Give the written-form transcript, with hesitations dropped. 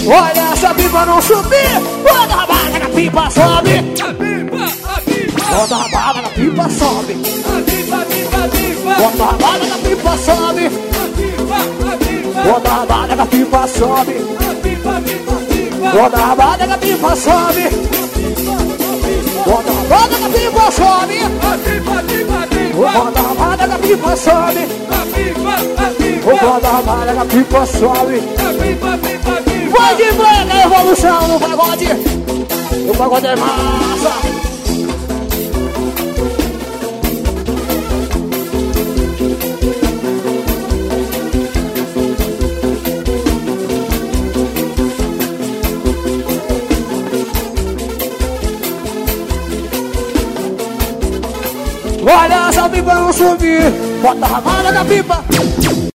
Olha essa pipa não subir, bota a rabada na pipa sobe. Bota a rabada na pipa sobe. Bota a rabada na pipa sobe. Bota a rabada na pipa sobe. Bota a rabada na pipa sobe. Bota a rabada na pipa sobe. Bota a rabada na pipa sobe. Bota a rabada na pipa sobe. Vai de branca, evolução no pagode. O pagode é massa. Olha essa pipa não subir, bota a rabada na pipa.